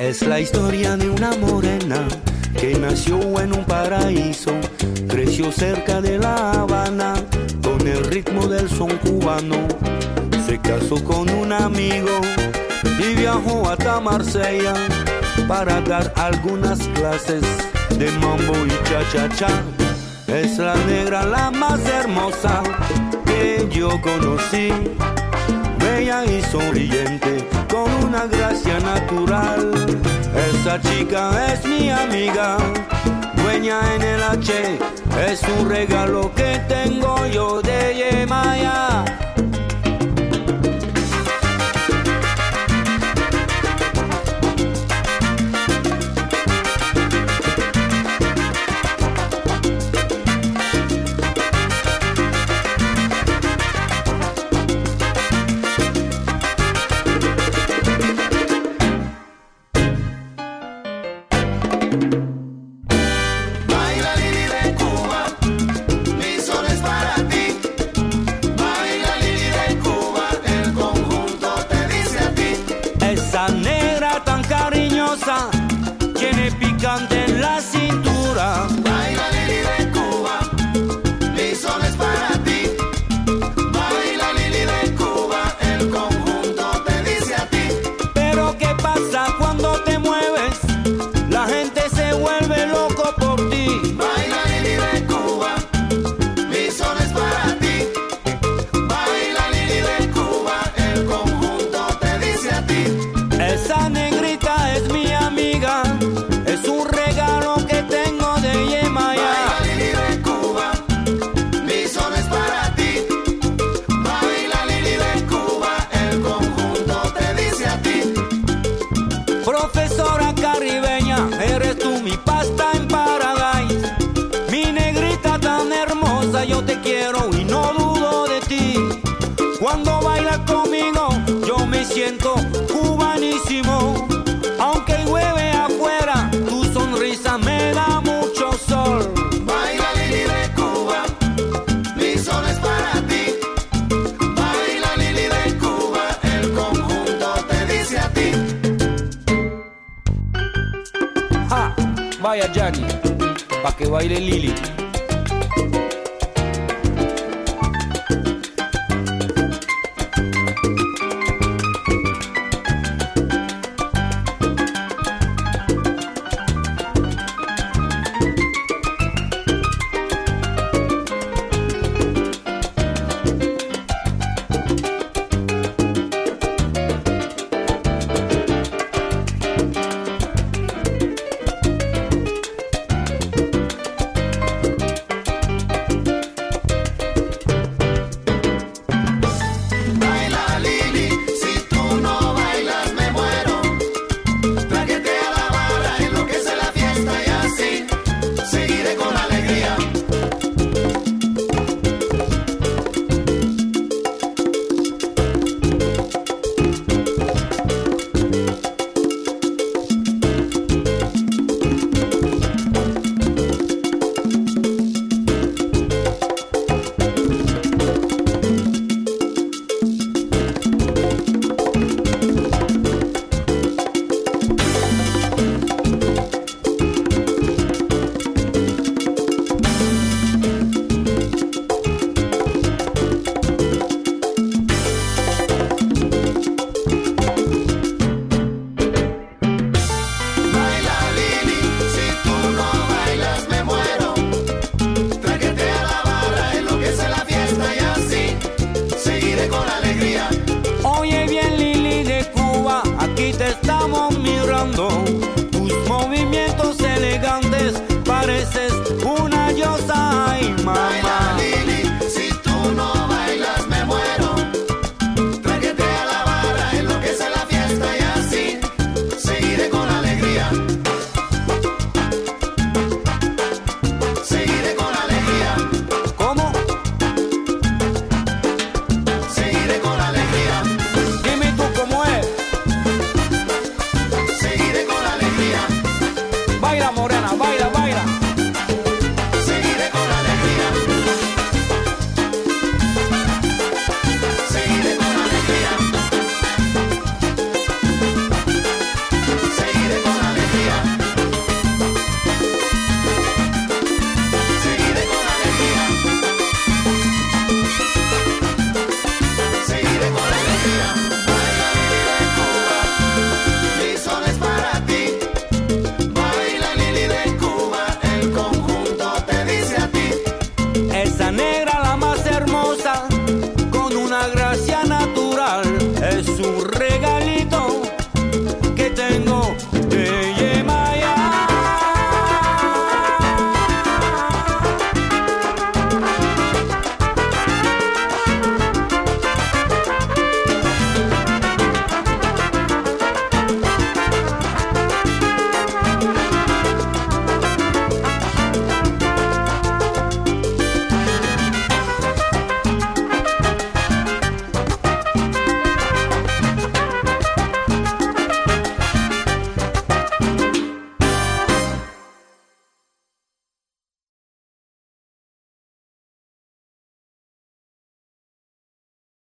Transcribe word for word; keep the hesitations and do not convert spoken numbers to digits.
Es la historia de una morena que nació en un paraíso, creció cerca de La Habana con el ritmo del son cubano. Se casó con un amigo y viajó hasta Marsella para dar algunas clases de mambo y cha-cha-cha. Es la negra la más hermosa que yo conocí, bella y sonriente, con una gracia natural. Esa chica es mi amiga, dueña en el H, es un regalo que tengo yo de Yemaya. Tiene picante en la cintura. Baila Lili de Cuba, mi sol es para ti. Baila Lili de Cuba, el conjunto te dice a ti. Pero ¿qué pasa cuando te mueves? La gente se vuelve loco por ti. Baila Lili de Cuba, mi sol es para ti. Baila Lili de Cuba, el conjunto te dice a ti. Esa negrita es mi amiga, es un regalo que tengo de Yemaya. Baila Lili de Cuba, mi sol es para ti. Baila Lili de Cuba, el conjunto te dice a ti. Profesora caribeña, eres tú mi pasta en Paradise. Mi negrita tan hermosa, yo te quiero y no dudo de ti. Cuando bailas conmigo, yo me siento cubanísimo. Aunque llueve afuera, tu sonrisa me da mucho sol. Baila Lili de Cuba, mi sol es para ti. Baila Lili de Cuba, el conjunto te dice a ti. Ja, vaya Jackie, pa' que baile Lili.